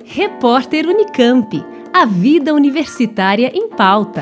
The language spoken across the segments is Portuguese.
Repórter Unicamp. A vida universitária em pauta.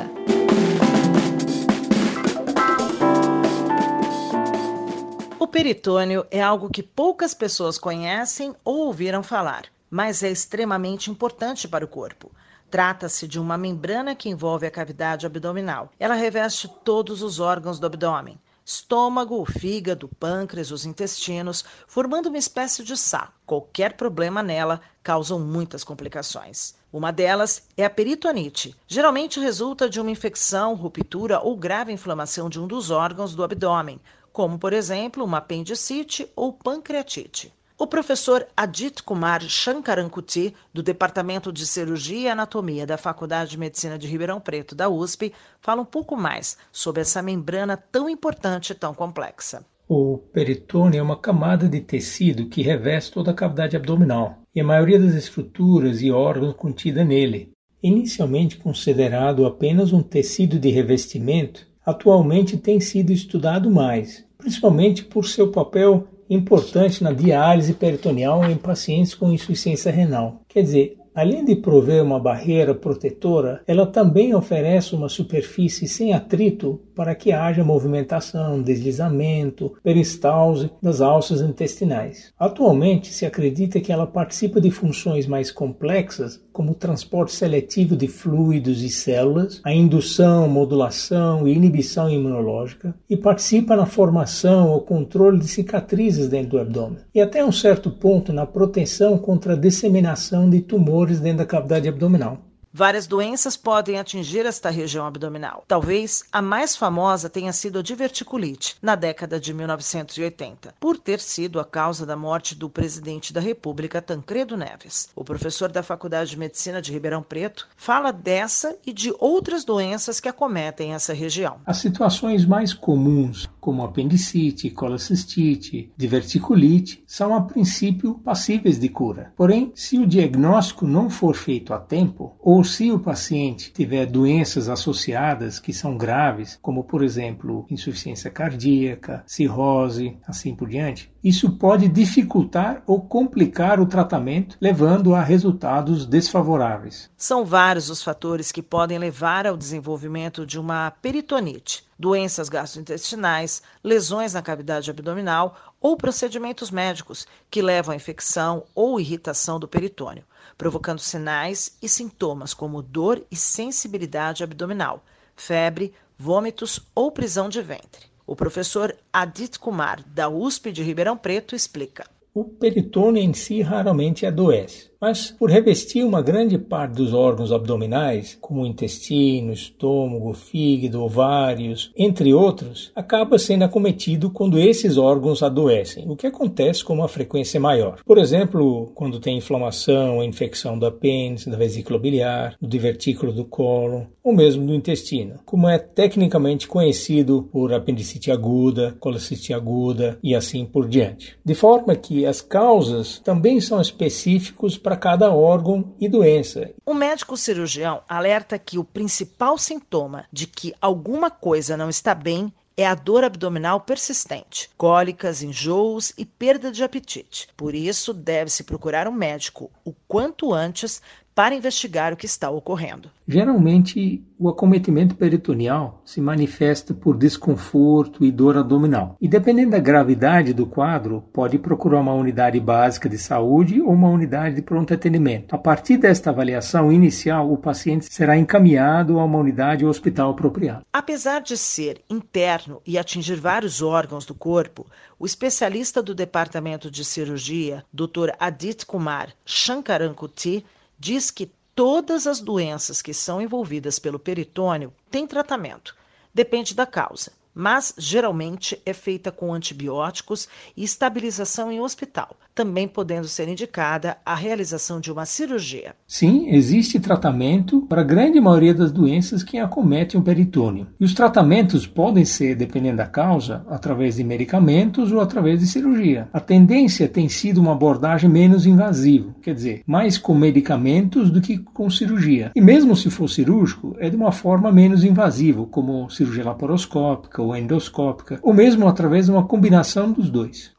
O peritônio é algo que poucas pessoas conhecem ou ouviram falar, mas é extremamente importante para o corpo. Trata-se de uma membrana que envolve a cavidade abdominal. Ela reveste todos os órgãos do abdômen: estômago, o fígado, pâncreas, os intestinos, formando uma espécie de saco. Qualquer problema nela causa muitas complicações. Uma delas é a peritonite. Geralmente resulta de uma infecção, ruptura ou grave inflamação de um dos órgãos do abdômen, como, por exemplo, uma apendicite ou pancreatite. O professor Adit Kumar Shankarankuti, do Departamento de Cirurgia e Anatomia da Faculdade de Medicina de Ribeirão Preto, da USP, fala um pouco mais sobre essa membrana tão importante e tão complexa. O peritônio é uma camada de tecido que reveste toda a cavidade abdominal e a maioria das estruturas e órgãos contida nele. Inicialmente considerado apenas um tecido de revestimento, atualmente tem sido estudado mais, principalmente por seu papel importante na diálise peritoneal em pacientes com insuficiência renal. Quer dizer, além de prover uma barreira protetora, ela também oferece uma superfície sem atrito para que haja movimentação, deslizamento, peristalse das alças intestinais. Atualmente, se acredita que ela participa de funções mais complexas, como o transporte seletivo de fluidos e células, a indução, modulação e inibição imunológica, e participa na formação ou controle de cicatrizes dentro do abdômen, e até um certo ponto na proteção contra a disseminação de tumores dentro da cavidade abdominal. Várias doenças podem atingir esta região abdominal. Talvez a mais famosa tenha sido a diverticulite, na década de 1980, por ter sido a causa da morte do presidente da República, Tancredo Neves. O professor da Faculdade de Medicina de Ribeirão Preto fala dessa e de outras doenças que acometem essa região. As situações mais comuns, como apendicite, colocistite, diverticulite, são a princípio passíveis de cura. Porém, se o diagnóstico não for feito a tempo, ou se o paciente tiver doenças associadas que são graves, como por exemplo insuficiência cardíaca, cirrose, assim por diante, isso pode dificultar ou complicar o tratamento, levando a resultados desfavoráveis. São vários os fatores que podem levar ao desenvolvimento de uma peritonite: doenças gastrointestinais, lesões na cavidade abdominal ou procedimentos médicos que levam à infecção ou irritação do peritônio, provocando sinais e sintomas como dor e sensibilidade abdominal, febre, vômitos ou prisão de ventre. O professor Adit Kumar, da USP de Ribeirão Preto, explica. O peritônio em si raramente adoece, mas por revestir uma grande parte dos órgãos abdominais, como o intestino, estômago, fígado, ovários, entre outros, acaba sendo acometido quando esses órgãos adoecem, o que acontece com uma frequência maior. Por exemplo, quando tem inflamação ou infecção do apêndice, da vesícula biliar, do divertículo do cólon, ou mesmo do intestino, como é tecnicamente conhecido por apendicite aguda, colocistite aguda e assim por diante. De forma que as causas também são específicos para cada órgão e doença. O médico cirurgião alerta que o principal sintoma de que alguma coisa não está bem é a dor abdominal persistente, cólicas, enjoos e perda de apetite. Por isso, deve-se procurar um médico o quanto antes para investigar o que está ocorrendo. Geralmente, o acometimento peritoneal se manifesta por desconforto e dor abdominal. E dependendo da gravidade do quadro, pode procurar uma unidade básica de saúde ou uma unidade de pronto atendimento. A partir desta avaliação inicial, o paciente será encaminhado a uma unidade ou hospital apropriado. Apesar de ser interno e atingir vários órgãos do corpo, o especialista do Departamento de Cirurgia, Dr. Adit Kumar Shankarankuti, diz que todas as doenças que são envolvidas pelo peritônio têm tratamento. Depende da causa, mas geralmente é feita com antibióticos e estabilização em hospital, também podendo ser indicada a realização de uma cirurgia. Sim, existe tratamento para a grande maioria das doenças que acometem o peritônio. E os tratamentos podem ser, dependendo da causa, através de medicamentos ou através de cirurgia. A tendência tem sido uma abordagem menos invasiva, quer dizer, mais com medicamentos do que com cirurgia. E mesmo se for cirúrgico, é de uma forma menos invasiva, como cirurgia laparoscópica ou endoscópica, ou mesmo através de uma combinação dos dois.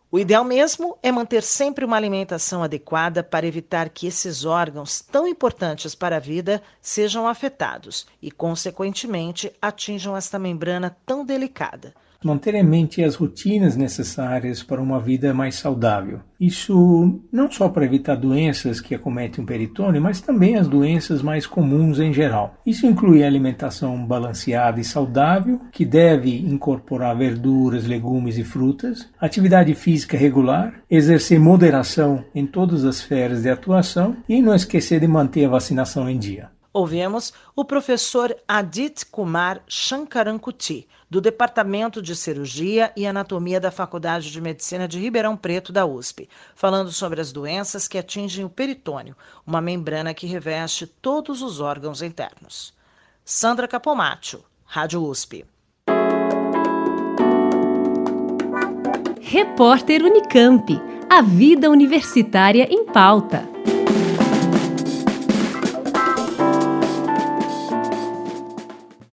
O ideal mesmo é manter sempre uma alimentação adequada para evitar que esses órgãos tão importantes para a vida sejam afetados e, consequentemente, atinjam esta membrana tão delicada. Manter em mente as rotinas necessárias para uma vida mais saudável. Isso não só para evitar doenças que acometem o peritônio, mas também as doenças mais comuns em geral. Isso inclui a alimentação balanceada e saudável, que deve incorporar verduras, legumes e frutas, atividade física regular, exercer moderação em todas as esferas de atuação e não esquecer de manter a vacinação em dia. Ouvimos o professor Adit Kumar Shankarankuti, do Departamento de Cirurgia e Anatomia da Faculdade de Medicina de Ribeirão Preto, da USP, falando sobre as doenças que atingem o peritônio, uma membrana que reveste todos os órgãos internos. Sandra Capomatto, Rádio USP. Repórter Unicamp. A vida universitária em pauta.